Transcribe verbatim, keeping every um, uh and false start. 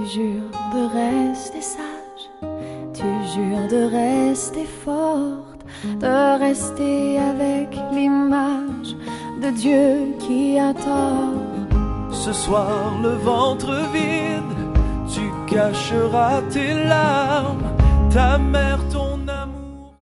jures de rester sage, tu jures de rester forte, de rester avec l'image de Dieu qui a tort. Ce soir le ventre vide, tu cacheras tes larmes, ta mère, ton